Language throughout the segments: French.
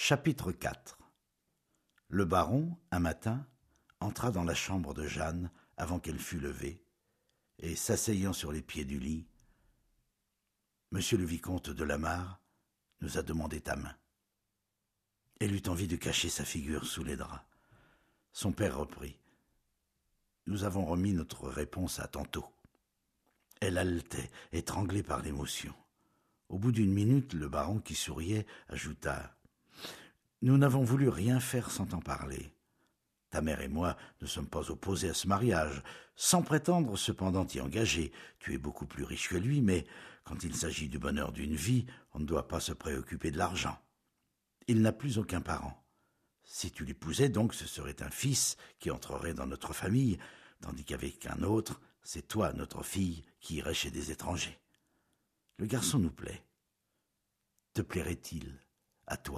Chapitre 4. Le baron, un matin, entra dans la chambre de Jeanne avant qu'elle fût levée, et s'asseyant sur les pieds du lit, « Monsieur le vicomte de Lamare nous a demandé ta main. » Elle eut envie de cacher sa figure sous les draps. Son père reprit. « Nous avons remis notre réponse à tantôt. » Elle haletait, étranglée par l'émotion. Au bout d'une minute, le baron, qui souriait, ajouta « Nous n'avons voulu rien faire sans t'en parler. Ta mère et moi ne sommes pas opposés à ce mariage, sans prétendre cependant t'y engager. Tu es beaucoup plus riche que lui, mais quand il s'agit du bonheur d'une vie, on ne doit pas se préoccuper de l'argent. Il n'a plus aucun parent. Si tu l'épousais donc, ce serait un fils qui entrerait dans notre famille, tandis qu'avec un autre, c'est toi, notre fille, qui irais chez des étrangers. Le garçon nous plaît. Te plairait-il à toi ?»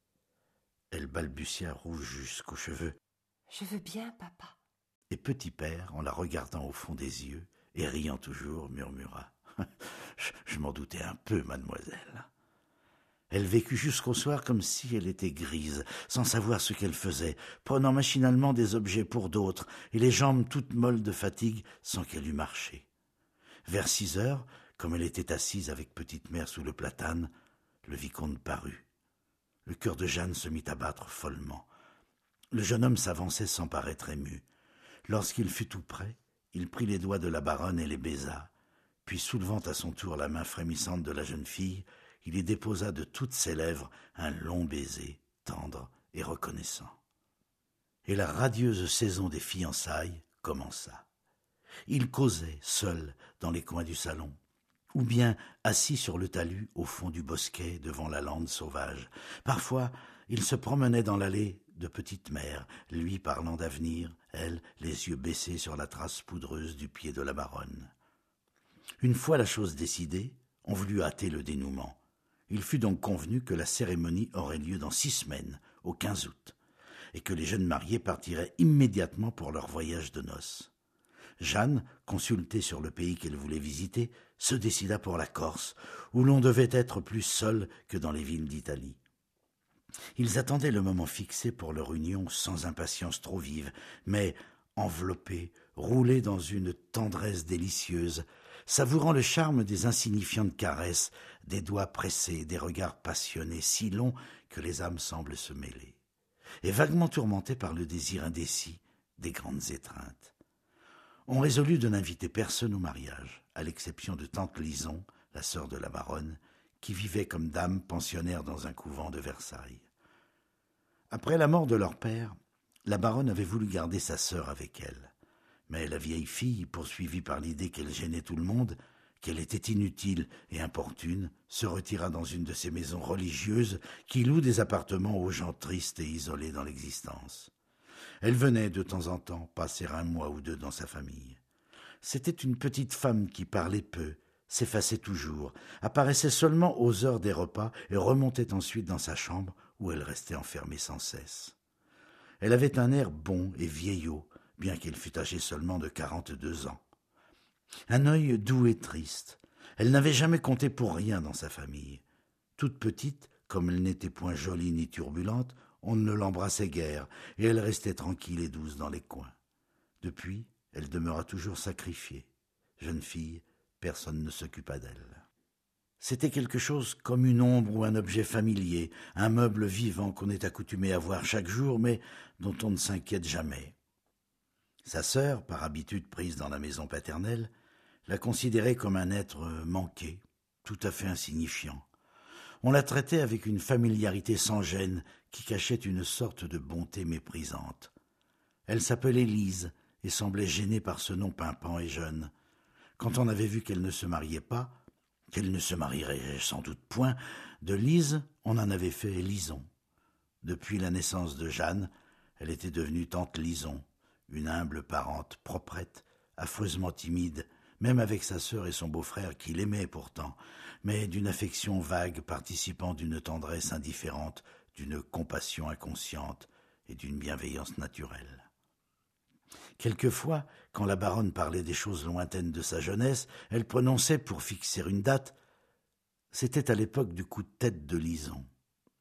Elle balbutia, rouge jusqu'aux cheveux. « Je veux bien, papa. » Et Petit Père, en la regardant au fond des yeux, et riant toujours, murmura. « Je m'en doutais un peu, mademoiselle. » Elle vécut jusqu'au soir comme si elle était grise, sans savoir ce qu'elle faisait, prenant machinalement des objets pour d'autres, et les jambes toutes molles de fatigue sans qu'elle eût marché. Vers 6 heures, comme elle était assise avec Petite Mère sous le platane, le vicomte parut. Le cœur de Jeanne se mit à battre follement. Le jeune homme s'avançait sans paraître ému. Lorsqu'il fut tout près, il prit les doigts de la baronne et les baisa, puis soulevant à son tour la main frémissante de la jeune fille, il y déposa de toutes ses lèvres un long baiser, tendre et reconnaissant. Et la radieuse saison des fiançailles commença. Ils causaient, seuls, dans les coins du salon, ou bien assis sur le talus au fond du bosquet devant la lande sauvage. Parfois, ils se promenaient dans l'allée de Petite Mère, lui parlant d'avenir, elle, les yeux baissés sur la trace poudreuse du pied de la baronne. Une fois la chose décidée, on voulut hâter le dénouement. Il fut donc convenu que la cérémonie aurait lieu dans 6 semaines, au 15 août, et que les jeunes mariés partiraient immédiatement pour leur voyage de noces. Jeanne, consultée sur le pays qu'elle voulait visiter, se décida pour la Corse, où l'on devait être plus seul que dans les villes d'Italie. Ils attendaient le moment fixé pour leur union sans impatience trop vive, mais enveloppés, roulés dans une tendresse délicieuse, savourant le charme des insignifiantes caresses, des doigts pressés, des regards passionnés si longs que les âmes semblent se mêler, et vaguement tourmentés par le désir indécis des grandes étreintes. On résolut de n'inviter personne au mariage, à l'exception de tante Lison, la sœur de la baronne, qui vivait comme dame pensionnaire dans un couvent de Versailles. Après la mort de leur père, la baronne avait voulu garder sa sœur avec elle. Mais la vieille fille, poursuivie par l'idée qu'elle gênait tout le monde, qu'elle était inutile et importune, se retira dans une de ces maisons religieuses qui louent des appartements aux gens tristes et isolés dans l'existence. Elle venait de temps en temps passer 1 mois ou 2 dans sa famille. C'était une petite femme qui parlait peu, s'effaçait toujours, apparaissait seulement aux heures des repas et remontait ensuite dans sa chambre où elle restait enfermée sans cesse. Elle avait un air bon et vieillot, bien qu'elle fût âgée seulement de 42 ans. Un œil doux et triste. Elle n'avait jamais compté pour rien dans sa famille. Toute petite, comme elle n'était point jolie ni turbulente, on ne l'embrassait guère, et elle restait tranquille et douce dans les coins. Depuis, elle demeura toujours sacrifiée. Jeune fille, personne ne s'occupa d'elle. C'était quelque chose comme une ombre ou un objet familier, un meuble vivant qu'on est accoutumé à voir chaque jour, mais dont on ne s'inquiète jamais. Sa sœur, par habitude prise dans la maison paternelle, la considérait comme un être manqué, tout à fait insignifiant. On la traitait avec une familiarité sans gêne qui cachait une sorte de bonté méprisante. Elle s'appelait Lise et semblait gênée par ce nom pimpant et jeune. Quand on avait vu qu'elle ne se mariait pas, qu'elle ne se marierait sans doute point, de Lise, on en avait fait Lison. Depuis la naissance de Jeanne, elle était devenue tante Lison, une humble parente proprette, affreusement timide, même avec sa sœur et son beau-frère qui l'aimaient pourtant, mais d'une affection vague participant d'une tendresse indifférente, d'une compassion inconsciente et d'une bienveillance naturelle. Quelquefois, quand la baronne parlait des choses lointaines de sa jeunesse, elle prononçait pour fixer une date. C'était à l'époque du coup de tête de Lison.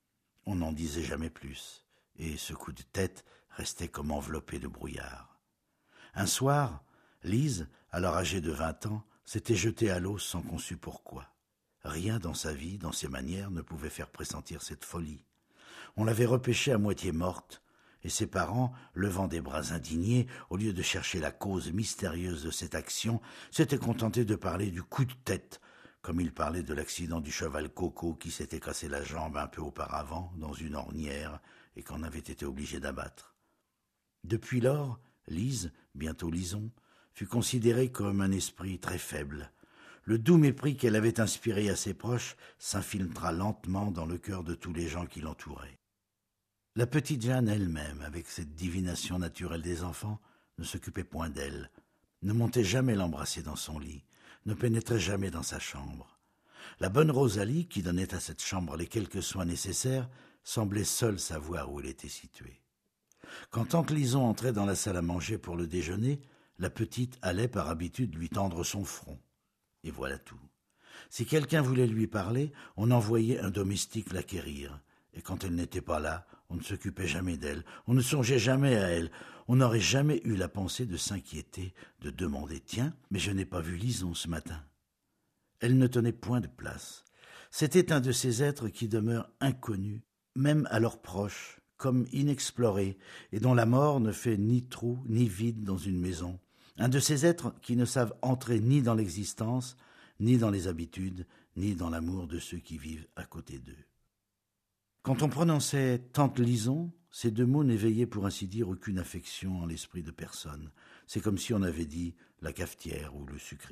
On n'en disait jamais plus, et ce coup de tête restait comme enveloppé de brouillard. Un soir, Lise, alors âgée de 20 ans, s'était jetée à l'eau sans qu'on sût pourquoi. Rien dans sa vie, dans ses manières, ne pouvait faire pressentir cette folie. On l'avait repêchée à moitié morte, et ses parents, levant des bras indignés, au lieu de chercher la cause mystérieuse de cette action, s'étaient contentés de parler du coup de tête, comme ils parlaient de l'accident du cheval Coco qui s'était cassé la jambe un peu auparavant dans une ornière et qu'on avait été obligé d'abattre. Depuis lors, Lise, bientôt Lison, fut considérée comme un esprit très faible. Le doux mépris qu'elle avait inspiré à ses proches s'infiltra lentement dans le cœur de tous les gens qui l'entouraient. La petite Jeanne elle-même, avec cette divination naturelle des enfants, ne s'occupait point d'elle, ne montait jamais l'embrasser dans son lit, ne pénétrait jamais dans sa chambre. La bonne Rosalie, qui donnait à cette chambre les quelques soins nécessaires, semblait seule savoir où elle était située. Quand tante Lison entrait dans la salle à manger pour le déjeuner, la petite allait par habitude lui tendre son front. Et voilà tout. Si quelqu'un voulait lui parler, on envoyait un domestique l'acquérir. Et quand elle n'était pas là, on ne s'occupait jamais d'elle, on ne songeait jamais à elle, on n'aurait jamais eu la pensée de s'inquiéter, de demander « Tiens, mais je n'ai pas vu Lison ce matin ». Elle ne tenait point de place. C'était un de ces êtres qui demeurent inconnus, même à leurs proches, comme inexplorés, et dont la mort ne fait ni trou ni vide dans une maison. Un de ces êtres qui ne savent entrer ni dans l'existence, ni dans les habitudes, ni dans l'amour de ceux qui vivent à côté d'eux. Quand on prononçait « tante Lison », ces deux mots n'éveillaient pour ainsi dire aucune affection en l'esprit de personne. C'est comme si on avait dit « la cafetière » ou « le sucrier ».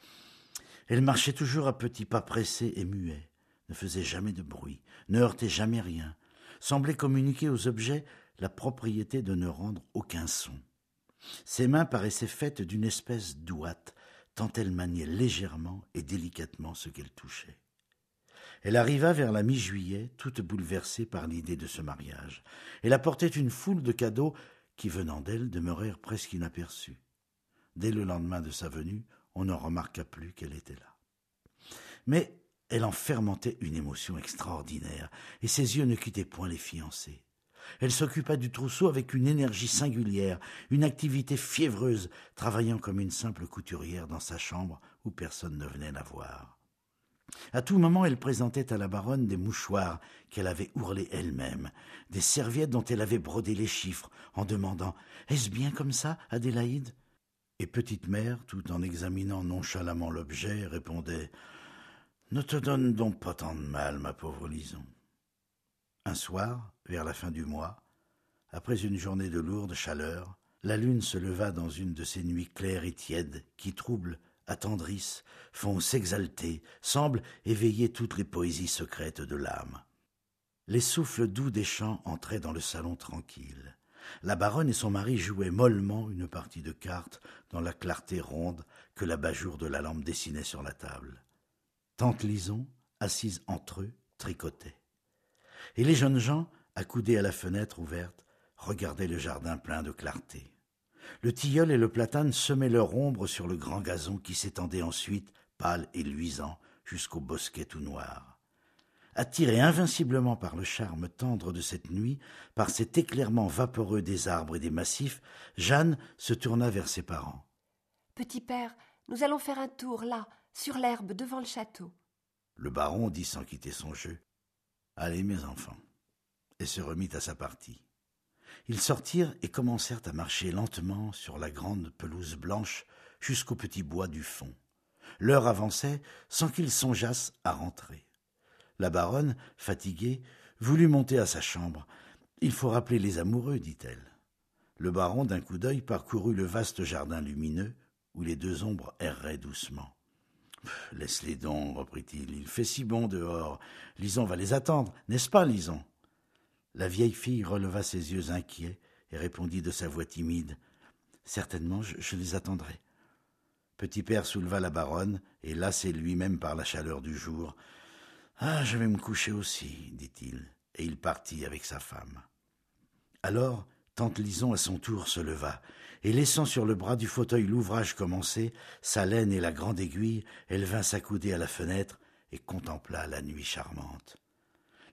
Elle marchait toujours à petits pas pressés et muets, ne faisait jamais de bruit, ne heurtait jamais rien, semblait communiquer aux objets la propriété de ne rendre aucun son. Ses mains paraissaient faites d'une espèce d'ouate, tant elle maniait légèrement et délicatement ce qu'elle touchait. Elle arriva vers la mi-juillet, toute bouleversée par l'idée de ce mariage. Elle apportait une foule de cadeaux qui, venant d'elle, demeurèrent presque inaperçus. Dès le lendemain de sa venue, on ne remarqua plus qu'elle était là. Mais elle en fermentait une émotion extraordinaire, et ses yeux ne quittaient point les fiancés. Elle s'occupa du trousseau avec une énergie singulière, une activité fiévreuse, travaillant comme une simple couturière dans sa chambre où personne ne venait la voir. À tout moment, elle présentait à la baronne des mouchoirs qu'elle avait ourlés elle-même, des serviettes dont elle avait brodé les chiffres, en demandant « Est-ce bien comme ça, Adélaïde ?» Et petite mère, tout en examinant nonchalamment l'objet, répondait « Ne te donne donc pas tant de mal, ma pauvre Lison. » Un soir, vers la fin du mois, après une journée de lourde chaleur, la lune se leva dans une de ces nuits claires et tièdes qui troublent, attendrissent, font s'exalter, semblent éveiller toutes les poésies secrètes de l'âme. Les souffles doux des champs entraient dans le salon tranquille. La baronne et son mari jouaient mollement une partie de cartes dans la clarté ronde que l'abat-jour de la lampe dessinait sur la table. Tante Lison, assise entre eux, tricotait. Et les jeunes gens, accoudés à la fenêtre ouverte, regardaient le jardin plein de clarté. Le tilleul et le platane semaient leur ombre sur le grand gazon qui s'étendait ensuite, pâle et luisant, jusqu'au bosquet tout noir. Attirée invinciblement par le charme tendre de cette nuit, par cet éclairement vaporeux des arbres et des massifs, Jeanne se tourna vers ses parents. « Petit père, nous allons faire un tour, là, sur l'herbe, devant le château. » Le baron dit sans quitter son jeu « Allez, mes enfants », et se remit à sa partie. Ils sortirent et commencèrent à marcher lentement sur la grande pelouse blanche jusqu'au petit bois du fond. L'heure avançait sans qu'ils songeassent à rentrer. La baronne, fatiguée, voulut monter à sa chambre. « Il faut rappeler les amoureux, dit-elle. » Le baron, d'un coup d'œil, parcourut le vaste jardin lumineux où les deux ombres erraient doucement. « Laisse-les donc, reprit-il, il fait si bon dehors. Lison va les attendre, n'est-ce pas, Lison ?» La vieille fille releva ses yeux inquiets et répondit de sa voix timide « Certainement, je les attendrai. » Petit père souleva la baronne et, lassé lui-même par la chaleur du jour, « Ah, je vais me coucher aussi, dit-il, et il partit avec sa femme. » Alors, tante Lison à son tour se leva, et laissant sur le bras du fauteuil l'ouvrage commencé, sa laine et la grande aiguille, elle vint s'accouder à la fenêtre et contempla la nuit charmante.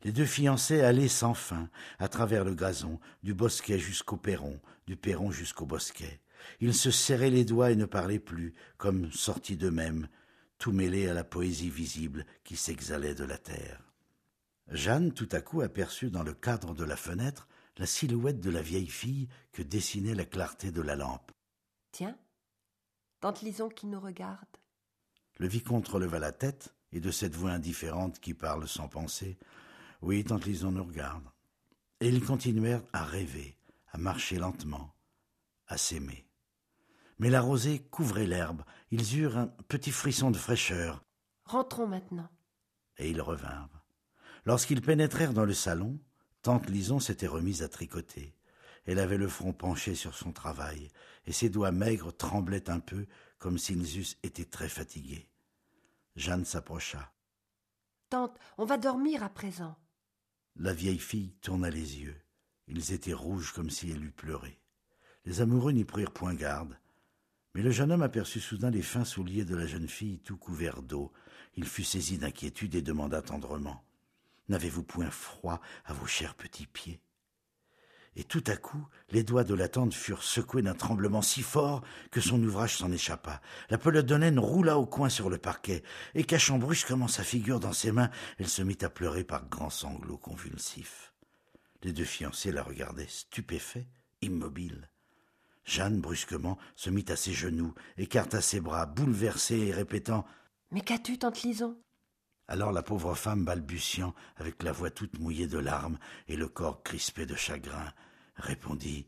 Les deux fiancés allaient sans fin, à travers le gazon, du bosquet jusqu'au perron, du perron jusqu'au bosquet. Ils se serraient les doigts et ne parlaient plus, comme sortis d'eux-mêmes, tout mêlés à la poésie visible qui s'exhalait de la terre. Jeanne, tout à coup, aperçut dans le cadre de la fenêtre la silhouette de la vieille fille que dessinait la clarté de la lampe. « Tiens, tante Lison qui nous regarde. » Le vicomte releva la tête, et de cette voix indifférente qui parle sans penser, « Oui, tante Lison nous regarde. » Et ils continuèrent à rêver, à marcher lentement, à s'aimer. Mais la rosée couvrait l'herbe, ils eurent un petit frisson de fraîcheur. « Rentrons maintenant. » Et ils revinrent. Lorsqu'ils pénétrèrent dans le salon, tante Lison s'était remise à tricoter. Elle avait le front penché sur son travail, et ses doigts maigres tremblaient un peu, comme s'ils eussent été très fatigués. Jeanne s'approcha. « Tante, on va dormir à présent. » La vieille fille tourna les yeux. Ils étaient rouges comme si elle eût pleuré. Les amoureux n'y prirent point garde. Mais le jeune homme aperçut soudain les fins souliers de la jeune fille tout couverts d'eau. Il fut saisi d'inquiétude et demanda tendrement « N'avez-vous point froid à vos chers petits pieds ?» Et tout à coup, les doigts de la tante furent secoués d'un tremblement si fort que son ouvrage s'en échappa. La pelote de laine roula au coin sur le parquet, et cachant brusquement sa figure dans ses mains, elle se mit à pleurer par grands sanglots convulsifs. Les deux fiancés la regardaient stupéfaits, immobiles. Jeanne, brusquement, se mit à ses genoux, écarta ses bras, bouleversée et répétant « Mais qu'as-tu, tante Lison ?» Alors la pauvre femme, balbutiant, avec la voix toute mouillée de larmes et le corps crispé de chagrin, répondit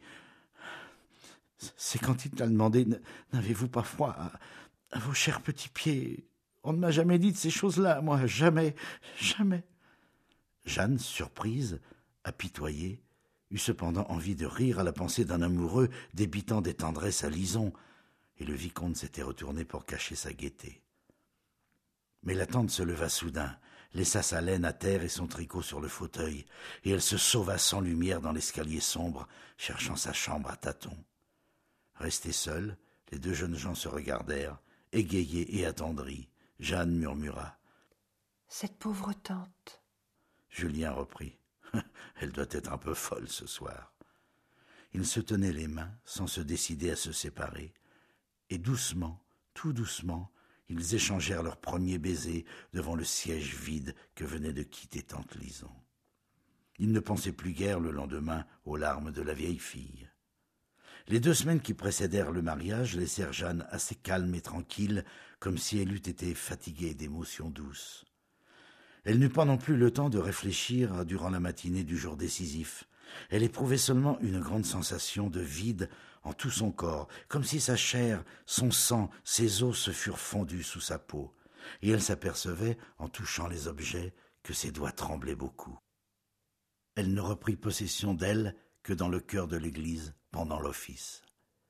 « C'est quand il t'a demandé « N'avez-vous pas froid à vos chers petits pieds ? On ne m'a jamais dit de ces choses-là, moi, jamais, jamais. » Jeanne, surprise, apitoyée, eut cependant envie de rire à la pensée d'un amoureux débitant des tendresses à Lison, et le vicomte s'était retourné pour cacher sa gaieté. Mais la tante se leva soudain, laissa sa laine à terre et son tricot sur le fauteuil, et elle se sauva sans lumière dans l'escalier sombre, cherchant sa chambre à tâtons. Restés seuls, les deux jeunes gens se regardèrent, égayés et attendris. Jeanne murmura « Cette pauvre tante. » Julien reprit « Elle doit être un peu folle ce soir. » Ils se tenaient les mains, sans se décider à se séparer, et doucement, tout doucement, ils échangèrent leur premier baiser devant le siège vide que venait de quitter tante Lison. Ils ne pensaient plus guère le lendemain aux larmes de la vieille fille. Les 2 semaines qui précédèrent le mariage laissèrent Jeanne assez calme et tranquille, comme si elle eût été fatiguée d'émotions douces. Elle n'eut pas non plus le temps de réfléchir durant la matinée du jour décisif. Elle éprouvait seulement une grande sensation de vide en tout son corps, comme si sa chair, son sang, ses os se furent fondus sous sa peau, et elle s'apercevait, en touchant les objets, que ses doigts tremblaient beaucoup. Elle ne reprit possession d'elle que dans le chœur de l'église, pendant l'office.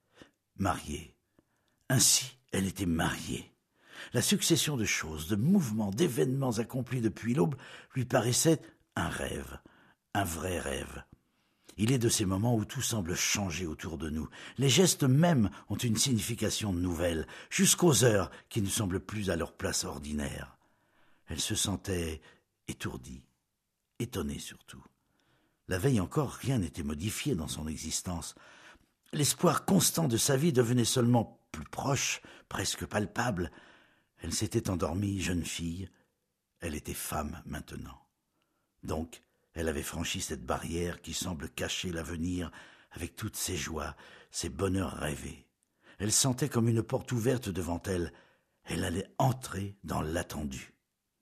Mariée. Ainsi, elle était mariée. La succession de choses, de mouvements, d'événements accomplis depuis l'aube lui paraissait un rêve, un vrai rêve. Il est de ces moments où tout semble changer autour de nous. Les gestes mêmes ont une signification nouvelle, jusqu'aux heures qui ne semblent plus à leur place ordinaire. Elle se sentait étourdie, étonnée surtout. La veille encore, rien n'était modifié dans son existence. L'espoir constant de sa vie devenait seulement plus proche, presque palpable. Elle s'était endormie jeune fille, elle était femme maintenant. Donc, elle avait franchi cette barrière qui semble cacher l'avenir avec toutes ses joies, ses bonheurs rêvés. Elle sentait comme une porte ouverte devant elle. Elle allait entrer dans l'attendu.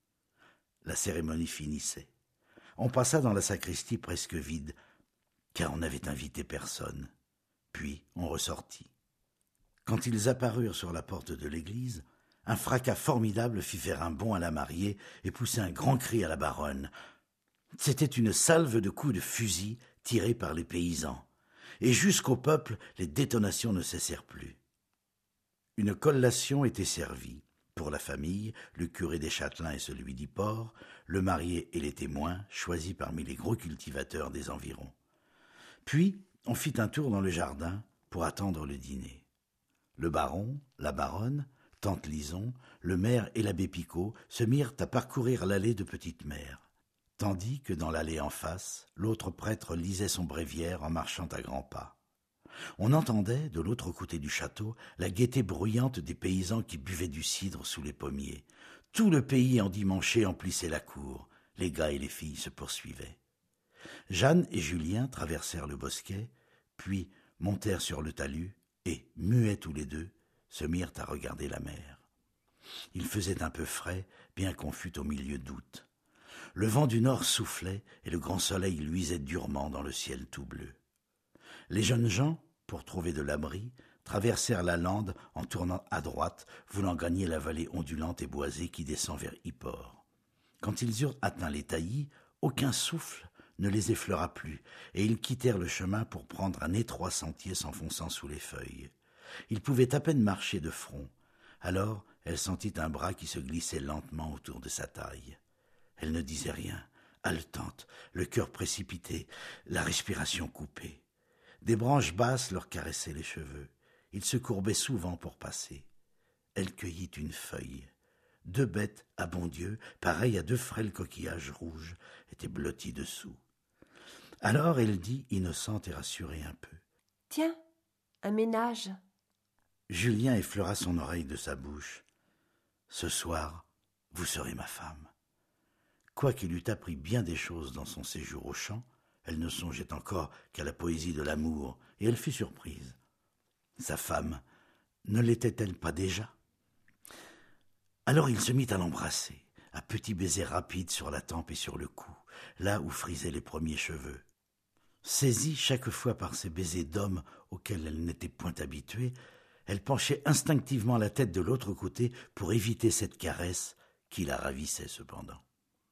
La cérémonie finissait. On passa dans la sacristie presque vide, car on n'avait invité personne. Puis on ressortit. Quand ils apparurent sur la porte de l'église, un fracas formidable fit faire un bond à la mariée et pousser un grand cri à la baronne. C'était une salve de coups de fusil tirés par les paysans. Et jusqu'au peuple, les détonations ne cessèrent plus. Une collation était servie. Pour la famille, le curé des Châtelains et celui d'Yport, le marié et les témoins, choisis parmi les gros cultivateurs des environs. Puis, on fit un tour dans le jardin pour attendre le dîner. Le baron, la baronne, tante Lison, le maire et l'abbé Picot se mirent à parcourir l'allée de Petite-Mère. tandis que dans l'allée en face, l'autre prêtre lisait son bréviaire en marchant à grands pas. On entendait, de l'autre côté du château, la gaieté bruyante des paysans qui buvaient du cidre sous les pommiers. Tout le pays endimanché emplissait la cour. Les gars et les filles se poursuivaient. Jeanne et Julien traversèrent le bosquet, puis montèrent sur le talus et, muets tous les deux, se mirent à regarder la mer. Il faisait un peu frais, bien qu'on fût au milieu d'août. Le vent du nord soufflait et le grand soleil luisait durement dans le ciel tout bleu. Les jeunes gens, pour trouver de l'abri, traversèrent la lande en tournant à droite, voulant gagner la vallée ondulante et boisée qui descend vers Yport. Quand ils eurent atteint les taillis, aucun souffle ne les effleura plus, et ils quittèrent le chemin pour prendre un étroit sentier s'enfonçant sous les feuilles. Ils pouvaient à peine marcher de front. Alors, elle sentit un bras qui se glissait lentement autour de sa taille. Elle ne disait rien, haletante, le cœur précipité, la respiration coupée. Des branches basses leur caressaient les cheveux. Ils se courbaient souvent pour passer. Elle cueillit une feuille. 2 bêtes, à bon Dieu, pareilles à 2 frêles coquillages rouges, étaient blotties dessous. Alors elle dit, innocente et rassurée un peu. « Tiens, un ménage. » Julien effleura son oreille de sa bouche. « Ce soir, vous serez ma femme. » Quoiqu'il eût appris bien des choses dans son séjour au champ, elle ne songeait encore qu'à la poésie de l'amour, et elle fut surprise. Sa femme, ne l'était-elle pas déjà? Alors il se mit à l'embrasser, à petits baisers rapides sur la tempe et sur le cou, là où frisaient les premiers cheveux. Saisie chaque fois par ces baisers d'homme auxquels elle n'était point habituée, elle penchait instinctivement la tête de l'autre côté pour éviter cette caresse qui la ravissait cependant.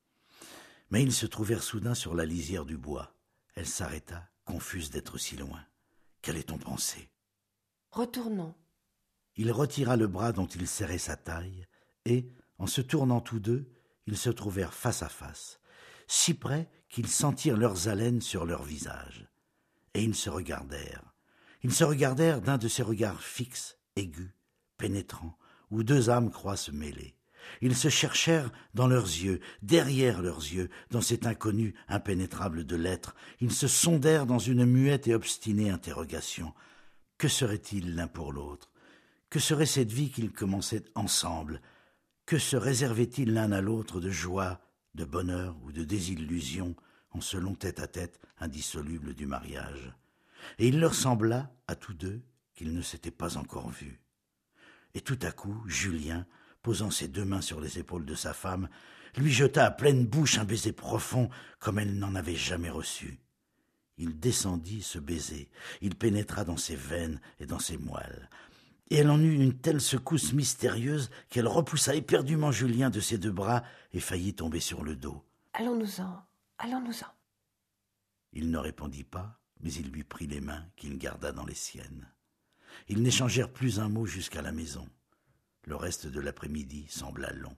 Mais ils se trouvèrent soudain sur la lisière du bois. Elle s'arrêta, confuse d'être si loin. Qu'allait-on penser? Retournons. Il retira le bras dont il serrait sa taille, et, en se tournant tous deux, ils se trouvèrent face à face, si près qu'ils sentirent leurs haleines sur leurs visages. Et ils se regardèrent. Ils se regardèrent d'un de ces regards fixes, aigus, pénétrants, où 2 âmes croient se mêler. Ils se cherchèrent dans leurs yeux, derrière leurs yeux, dans cet inconnu impénétrable de l'être. Ils se sondèrent dans une muette et obstinée interrogation. Que seraient-ils l'un pour l'autre? Que serait cette vie qu'ils commençaient ensemble? Que se réservaient-ils l'un à l'autre de joie, de bonheur ou de désillusion en ce long tête-à-tête indissoluble du mariage? Et il leur sembla, à tous deux, qu'ils ne s'étaient pas encore vus. Et tout à coup, Julien, posant ses 2 mains sur les épaules de sa femme, lui jeta à pleine bouche un baiser profond comme elle n'en avait jamais reçu. Il descendit ce baiser, il pénétra dans ses veines et dans ses moelles, et elle en eut une telle secousse mystérieuse qu'elle repoussa éperdument Julien de ses 2 bras et faillit tomber sur le dos. « Allons-nous-en, allons-nous-en. » Il ne répondit pas, mais il lui prit les mains qu'il garda dans les siennes. Ils n'échangèrent plus un mot jusqu'à la maison. Le reste de l'après-midi sembla long.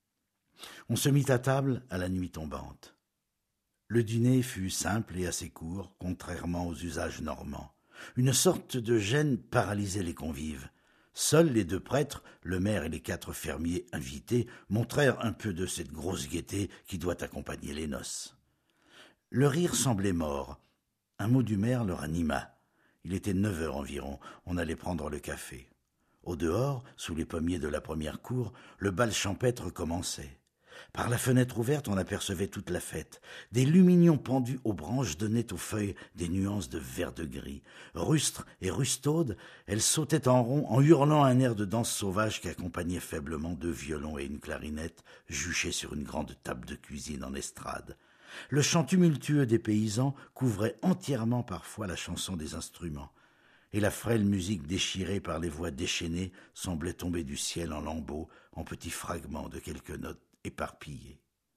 On se mit à table à la nuit tombante. Le dîner fut simple et assez court, contrairement aux usages normands. Une sorte de gêne paralysait les convives. Seuls les 2 prêtres, le maire et les 4 fermiers invités, montrèrent un peu de cette grosse gaieté qui doit accompagner les noces. Le rire semblait mort. Un mot du maire leur anima. Il était 9 heures environ, on allait prendre le café. Au dehors, sous les pommiers de la première cour, le bal champêtre commençait. Par la fenêtre ouverte, on apercevait toute la fête. Des lumignons pendus aux branches donnaient aux feuilles des nuances de vert de gris. Rustres et rustaudes, elles sautaient en rond en hurlant un air de danse sauvage qui accompagnait faiblement 2 violons et une clarinette juchés sur une grande table de cuisine en estrade. Le chant tumultueux des paysans couvrait entièrement parfois la chanson des instruments, et la frêle musique déchirée par les voix déchaînées semblait tomber du ciel en lambeaux, en petits fragments de quelques notes éparpillées.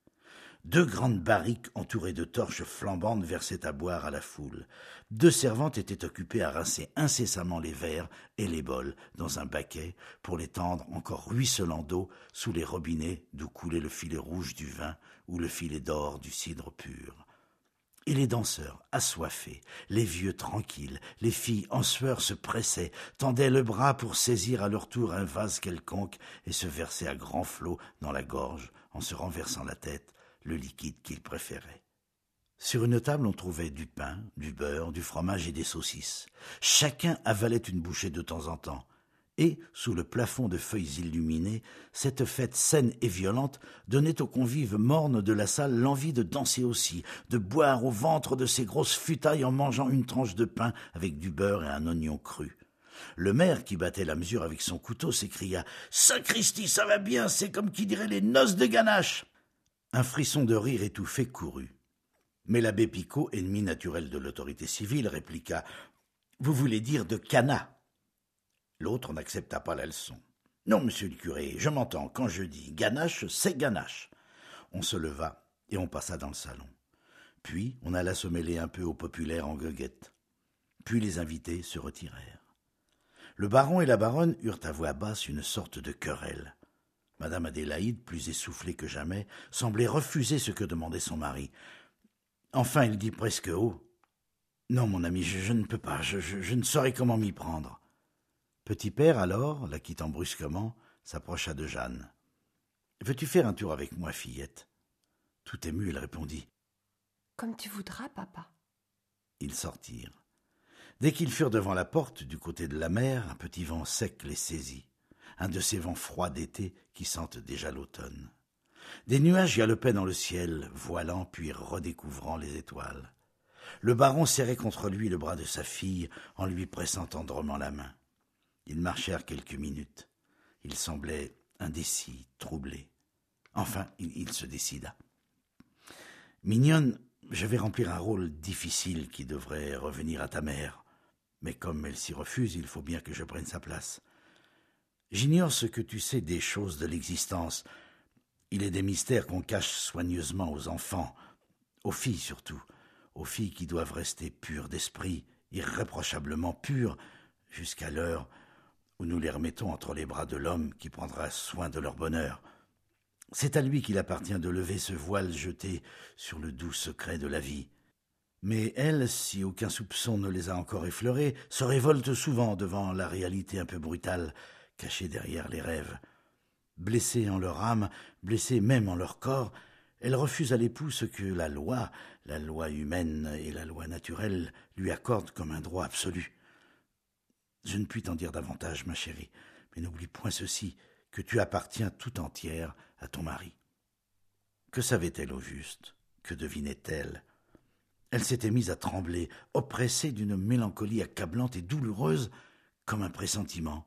2 grandes barriques entourées de torches flambantes versaient à boire à la foule. 2 servantes étaient occupées à rincer incessamment les verres et les bols dans un baquet pour les tendre encore ruisselant d'eau sous les robinets d'où coulait le filet rouge du vin ou le filet d'or du cidre pur. Et les danseurs, assoiffés, les vieux tranquilles, les filles en sueur se pressaient, tendaient le bras pour saisir à leur tour un vase quelconque et se verser à grands flots dans la gorge en se renversant la tête, le liquide qu'il préférait. Sur une table, on trouvait du pain, du beurre, du fromage et des saucisses. Chacun avalait une bouchée de temps en temps. Et, sous le plafond de feuilles illuminées, cette fête saine et violente donnait aux convives mornes de la salle l'envie de danser aussi, de boire au ventre de ces grosses futailles en mangeant une tranche de pain avec du beurre et un oignon cru. Le maire, qui battait la mesure avec son couteau, s'écria « Sacristi, ça va bien, c'est comme qui dirait les noces de ganache !» Un frisson de rire étouffé courut. Mais l'abbé Picot, ennemi naturel de l'autorité civile, répliqua « Vous voulez dire de canat ?» L'autre n'accepta pas la leçon. « Non, monsieur le curé, je m'entends, quand je dis ganache, c'est ganache. » On se leva et on passa dans le salon. Puis on alla se mêler un peu au populaire en goguette. Puis les invités se retirèrent. Le baron et la baronne eurent à voix basse une sorte de querelle. Madame Adélaïde, plus essoufflée que jamais, semblait refuser ce que demandait son mari. Enfin, il dit presque haut « Non, mon ami, je ne peux pas, je ne saurais comment m'y prendre. » Petit père, alors, la quittant brusquement, s'approcha de Jeanne. « Veux-tu faire un tour avec moi, fillette ?» Tout émue, elle répondit « Comme tu voudras, papa. » Ils sortirent. Dès qu'ils furent devant la porte, du côté de la mer, un petit vent sec les saisit, un de ces vents froids d'été qui sentent déjà l'automne. Des nuages galopaient dans le ciel, voilant puis redécouvrant les étoiles. Le baron serrait contre lui le bras de sa fille en lui pressant tendrement la main. Ils marchèrent quelques minutes. Il semblait indécis, troublé. Enfin, il se décida. « Mignonne, je vais remplir un rôle difficile qui devrait revenir à ta mère. Mais comme elle s'y refuse, il faut bien que je prenne sa place. J'ignore ce que tu sais des choses de l'existence. Il est des mystères qu'on cache soigneusement aux enfants, aux filles surtout, aux filles qui doivent rester pures d'esprit, irréprochablement pures, jusqu'à l'heure où nous les remettons entre les bras de l'homme qui prendra soin de leur bonheur. C'est à lui qu'il appartient de lever ce voile jeté sur le doux secret de la vie. Mais elles, si aucun soupçon ne les a encore effleurées, se révoltent souvent devant la réalité un peu brutale, cachée derrière les rêves. Blessées en leur âme, blessées même en leur corps, elles refusent à l'époux ce que la loi humaine et la loi naturelle, lui accordent comme un droit absolu. Je ne puis t'en dire davantage, ma chérie, mais n'oublie point ceci, que tu appartiens tout entière à ton mari. » Que savait-elle au juste? Que devinait-elle? Elle s'était mise à trembler, oppressée d'une mélancolie accablante et douloureuse comme un pressentiment.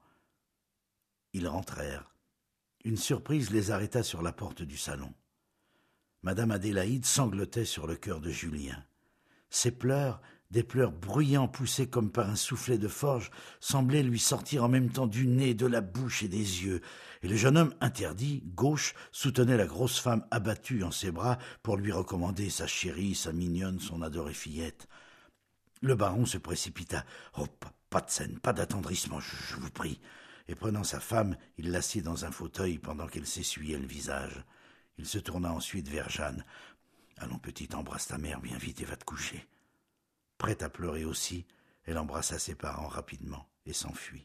Ils rentrèrent. Une surprise les arrêta sur la porte du salon. Madame Adélaïde sanglotait sur le cœur de Julien. Ses pleurs, des pleurs bruyants poussés comme par un soufflet de forge, semblaient lui sortir en même temps du nez, de la bouche et des yeux, et le jeune homme interdit, gauche, soutenait la grosse femme abattue en ses bras pour lui recommander sa chérie, sa mignonne, son adorée fillette. Le baron se précipita. « Oh, pas de scène, pas d'attendrissement, je vous prie !» Et prenant sa femme, il l'assit dans un fauteuil pendant qu'elle s'essuyait le visage. Il se tourna ensuite vers Jeanne. « Allons, petite, embrasse ta mère bien vite et va te coucher. » Prête à pleurer aussi, elle embrassa ses parents rapidement et s'enfuit.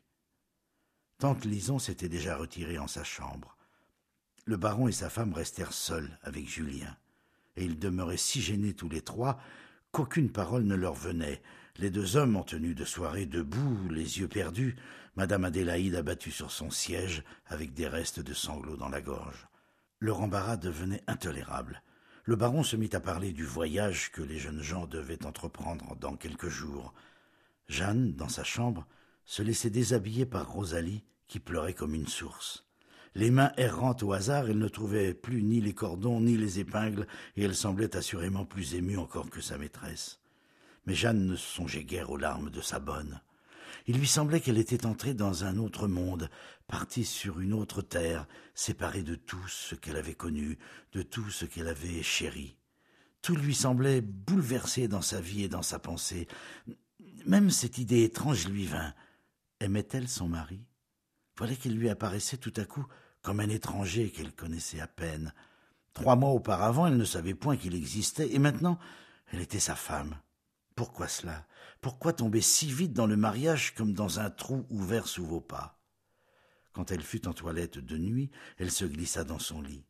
Tante Lison s'était déjà retirée en sa chambre. Le baron et sa femme restèrent seuls avec Julien, et ils demeuraient si gênés tous les trois qu'aucune parole ne leur venait. Les deux hommes, en tenue de soirée, debout, les yeux perdus, madame Adélaïde abattue sur son siège, avec des restes de sanglots dans la gorge. Leur embarras devenait intolérable. Le baron se mit à parler du voyage que les jeunes gens devaient entreprendre dans quelques jours. Jeanne, dans sa chambre, se laissait déshabiller par Rosalie, qui pleurait comme une source. Les mains errant au hasard, elle ne trouvait plus ni les cordons ni les épingles, et elle semblait assurément plus émue encore que sa maîtresse. Mais Jeanne ne songeait guère aux larmes de sa bonne. Il lui semblait qu'elle était entrée dans un autre monde, partie sur une autre terre, séparée de tout ce qu'elle avait connu, de tout ce qu'elle avait chéri. Tout lui semblait bouleversé dans sa vie et dans sa pensée. Même cette idée étrange lui vint. Aimait-elle son mari? Voilà qu'il lui apparaissait tout à coup comme un étranger qu'elle connaissait à peine. 3 mois auparavant, elle ne savait point qu'il existait, et maintenant, elle était sa femme. Pourquoi cela? Pourquoi tomber si vite dans le mariage comme dans un trou ouvert sous vos pas? Quand elle fut en toilette de nuit, elle se glissa dans son lit.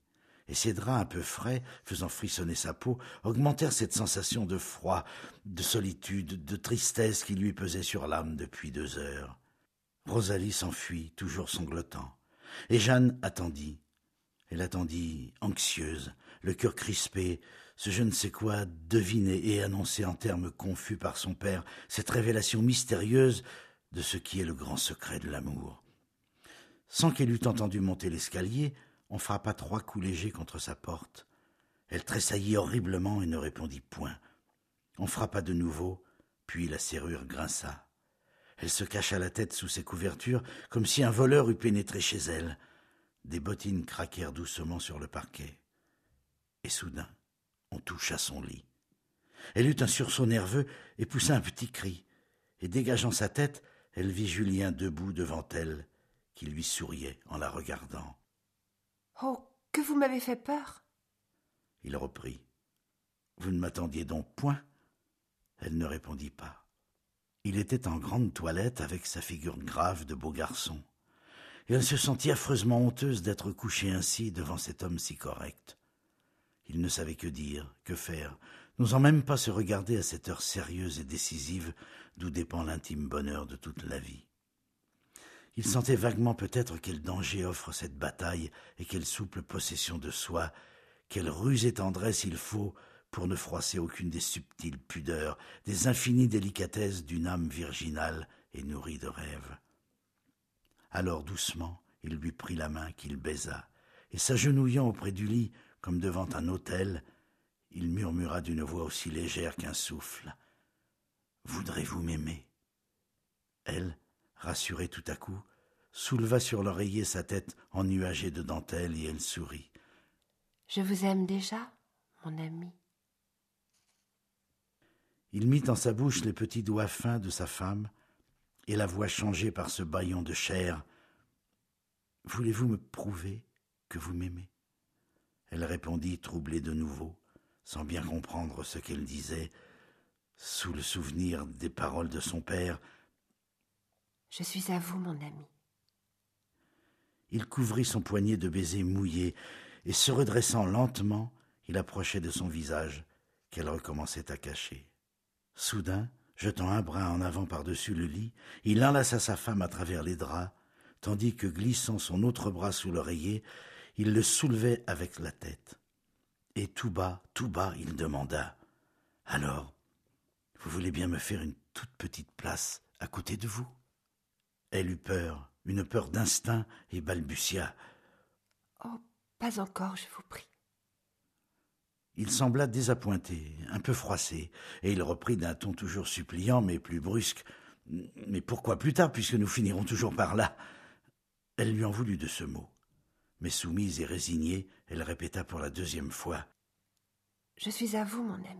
et ses draps un peu frais, faisant frissonner sa peau, augmentèrent cette sensation de froid, de solitude, de tristesse qui lui pesait sur l'âme depuis 2 heures. Rosalie s'enfuit, toujours sanglotant, et Jeanne attendit. Elle attendit, anxieuse, le cœur crispé, ce je ne sais quoi deviné et annoncé en termes confus par son père, cette révélation mystérieuse de ce qui est le grand secret de l'amour. Sans qu'elle eût entendu monter l'escalier, on frappa 3 coups légers contre sa porte. Elle tressaillit horriblement et ne répondit point. On frappa de nouveau, puis la serrure grinça. Elle se cacha la tête sous ses couvertures, comme si un voleur eût pénétré chez elle. Des bottines craquèrent doucement sur le parquet. Et soudain, on toucha son lit. Elle eut un sursaut nerveux et poussa un petit cri. Et dégageant sa tête, elle vit Julien debout devant elle, qui lui souriait en la regardant. « Oh, que vous m'avez fait peur !» Il reprit. « Vous ne m'attendiez donc point ?» Elle ne répondit pas. Il était en grande toilette avec sa figure grave de beau garçon. Et elle se sentit affreusement honteuse d'être couchée ainsi devant cet homme si correct. Il ne savait que dire, que faire, n'osant même pas se regarder à cette heure sérieuse et décisive d'où dépend l'intime bonheur de toute la vie. Il sentait vaguement peut-être quel danger offre cette bataille et quelle souple possession de soi, quelle rusée tendresse il faut pour ne froisser aucune des subtiles pudeurs, des infinies délicatesses d'une âme virginale et nourrie de rêves. Alors doucement, il lui prit la main qu'il baisa, et s'agenouillant auprès du lit, comme devant un autel, il murmura d'une voix aussi légère qu'un souffle. « Voudrez-vous m'aimer » Elle, rassurée tout à coup, souleva sur l'oreiller sa tête ennuagée de dentelle et elle sourit. « Je vous aime déjà, mon ami. » Il mit en sa bouche les petits doigts fins de sa femme et la voix changée par ce bâillon de chair. « Voulez-vous me prouver que vous m'aimez ?» Elle répondit, troublée de nouveau, sans bien comprendre ce qu'elle disait, sous le souvenir des paroles de son père. « Je suis à vous, mon ami. » Il couvrit son poignet de baisers mouillés et, se redressant lentement, il approchait de son visage qu'elle recommençait à cacher. Soudain, jetant un bras en avant par-dessus le lit, il enlaça sa femme à travers les draps, tandis que, glissant son autre bras sous l'oreiller, il le soulevait avec la tête. Et tout bas, il demanda « Alors, vous voulez bien me faire une toute petite place à côté de vous ?» Elle eut peur, une peur d'instinct, et balbutia « Oh, pas encore, je vous prie. » Il sembla désappointé, un peu froissé, et il reprit d'un ton toujours suppliant, mais plus brusque. « Mais pourquoi plus tard, puisque nous finirons toujours par là ?» Elle lui en voulut de ce mot. Mais soumise et résignée, elle répéta pour la 2e fois. « Je suis à vous, mon ami. »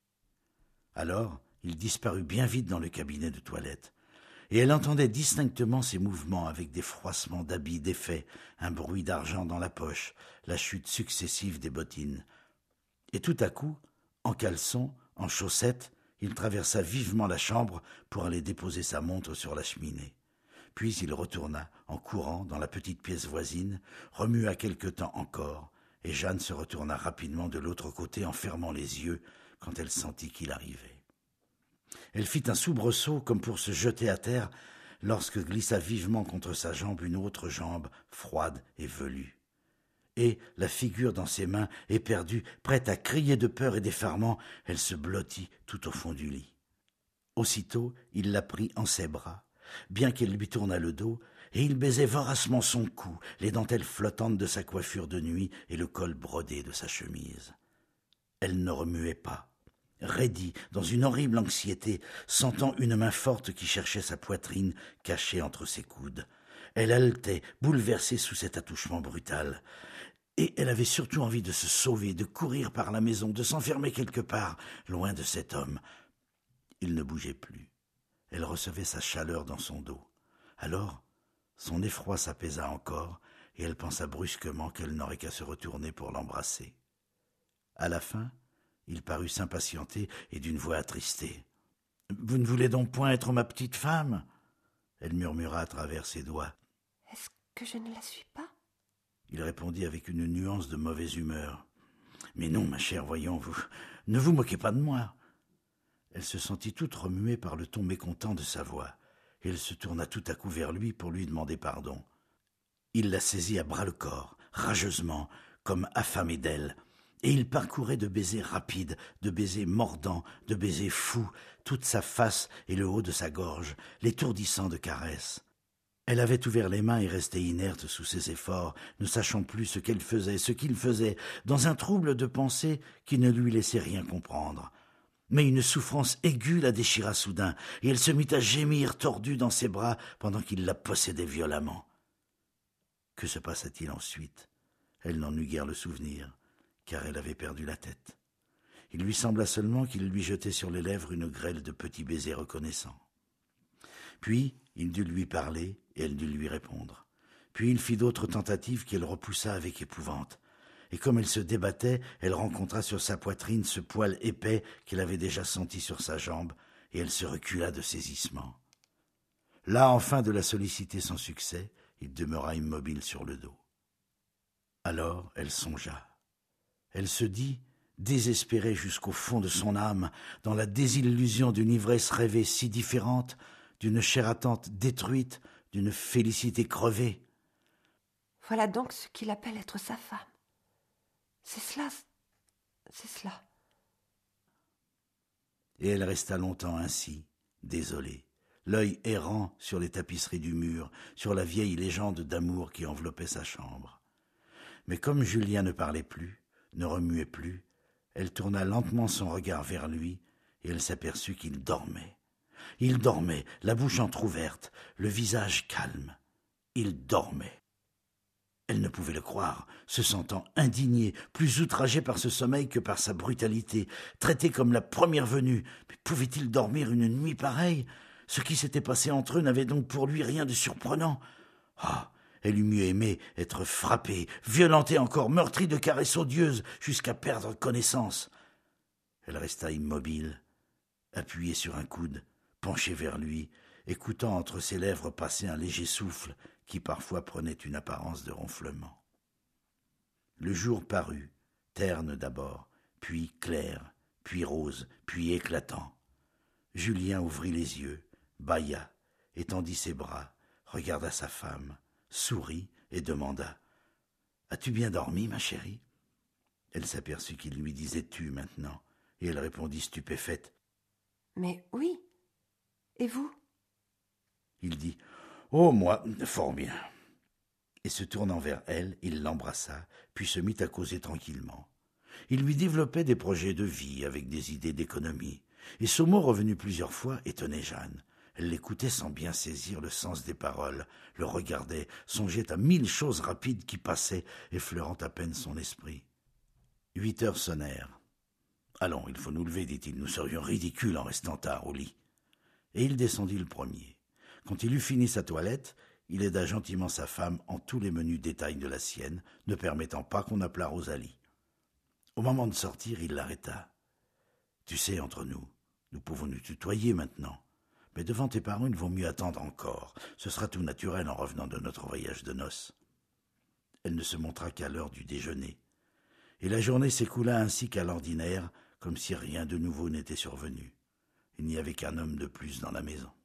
Alors, il disparut bien vite dans le cabinet de toilette, et elle entendait distinctement ses mouvements avec des froissements d'habits défaits, un bruit d'argent dans la poche, la chute successive des bottines. Et tout à coup, en caleçon, en chaussettes, il traversa vivement la chambre pour aller déposer sa montre sur la cheminée. Puis il retourna, en courant, dans la petite pièce voisine, remua quelque temps encore, et Jeanne se retourna rapidement de l'autre côté en fermant les yeux quand elle sentit qu'il arrivait. Elle fit un soubresaut comme pour se jeter à terre lorsque glissa vivement contre sa jambe une autre jambe, froide et velue. Et, la figure dans ses mains, éperdue, prête à crier de peur et d'effarement, elle se blottit tout au fond du lit. Aussitôt, il la prit en ses bras, bien qu'elle lui tournât le dos, et il baisait voracement son cou, les dentelles flottantes de sa coiffure de nuit et le col brodé de sa chemise. Elle ne remuait pas, raidie, dans une horrible anxiété, sentant une main forte qui cherchait sa poitrine cachée entre ses coudes. Elle haletait, bouleversée sous cet attouchement brutal. Et elle avait surtout envie de se sauver, de courir par la maison, de s'enfermer quelque part, loin de cet homme. Il ne bougeait plus. Elle recevait sa chaleur dans son dos. Alors, son effroi s'apaisa encore, et elle pensa brusquement qu'elle n'aurait qu'à se retourner pour l'embrasser. À la fin, il parut s'impatienter et d'une voix attristée. « Vous ne voulez donc point être ma petite femme ?» Elle murmura à travers ses doigts. « Est-ce que je ne la suis pas ?» Il répondit avec une nuance de mauvaise humeur. « Mais non, ma chère, voyons, ne vous moquez pas de moi. » Elle se sentit toute remuée par le ton mécontent de sa voix, et elle se tourna tout à coup vers lui pour lui demander pardon. Il la saisit à bras-le-corps, rageusement, comme affamé d'elle, et il parcourait de baisers rapides, de baisers mordants, de baisers fous, toute sa face et le haut de sa gorge, l'étourdissant de caresses. Elle avait ouvert les mains et restait inerte sous ses efforts, ne sachant plus ce qu'elle faisait, ce qu'il faisait, dans un trouble de pensée qui ne lui laissait rien comprendre. Mais une souffrance aiguë la déchira soudain, et elle se mit à gémir tordue dans ses bras pendant qu'il la possédait violemment. Que se passa-t-il ensuite? Elle n'en eut guère le souvenir, car elle avait perdu la tête. Il lui sembla seulement qu'il lui jetait sur les lèvres une grêle de petits baisers reconnaissants. Puis il dut lui parler, et elle dut lui répondre. Puis il fit d'autres tentatives qu'elle repoussa avec épouvante. Et comme elle se débattait, elle rencontra sur sa poitrine ce poil épais qu'elle avait déjà senti sur sa jambe, et elle se recula de saisissement. Là, enfin, de la solliciter sans succès, il demeura immobile sur le dos. Alors elle songea. Elle se dit, désespérée jusqu'au fond de son âme, dans la désillusion d'une ivresse rêvée si différente, d'une chair attente détruite, d'une félicité crevée. Voilà donc ce qu'il appelle être sa femme. C'est cela. Et elle resta longtemps ainsi, désolée, l'œil errant sur les tapisseries du mur, sur la vieille légende d'amour qui enveloppait sa chambre. Mais comme Julien ne parlait plus, ne remuait plus, elle tourna lentement son regard vers lui, et elle s'aperçut qu'il dormait. Il dormait, la bouche entr'ouverte, le visage calme. Il dormait. Elle ne pouvait le croire, se sentant indignée, plus outragée par ce sommeil que par sa brutalité, traitée comme la première venue. Mais pouvait-il dormir une nuit pareille? Ce qui s'était passé entre eux n'avait donc pour lui rien de surprenant. Ah, elle eût mieux aimé être frappée, violentée encore, meurtrie de caresses odieuses, jusqu'à perdre connaissance. Elle resta immobile, appuyée sur un coude, penchée vers lui, écoutant entre ses lèvres passer un léger souffle qui parfois prenait une apparence de ronflement. Le jour parut, terne d'abord, puis clair, puis rose, puis éclatant. Julien ouvrit les yeux, bâilla, étendit ses bras, regarda sa femme, sourit et demanda « As-tu bien dormi, ma chérie ?» Elle s'aperçut qu'il lui disait « tu » maintenant, et elle répondit stupéfaite « Mais oui. Et vous ?» Il dit « Oh, moi, fort bien. » Et se tournant vers elle, il l'embrassa, puis se mit à causer tranquillement. Il lui développait des projets de vie avec des idées d'économie, et ce mot revenu plusieurs fois étonnait Jeanne. Elle l'écoutait sans bien saisir le sens des paroles, le regardait, songeait à 1000 choses rapides qui passaient, effleurant à peine son esprit. 8 heures sonnèrent. « Allons, il faut nous lever, dit-il, nous serions ridicules en restant tard au lit. » Et il descendit le premier. Quand il eut fini sa toilette, il aida gentiment sa femme en tous les menus détails de la sienne, ne permettant pas qu'on appelât Rosalie. Au moment de sortir, il l'arrêta. « Tu sais, entre nous, nous pouvons nous tutoyer maintenant. Mais devant tes parents, il vaut mieux attendre encore. Ce sera tout naturel en revenant de notre voyage de noces. » Elle ne se montra qu'à l'heure du déjeuner. Et la journée s'écoula ainsi qu'à l'ordinaire, comme si rien de nouveau n'était survenu. Il n'y avait qu'un homme de plus dans la maison.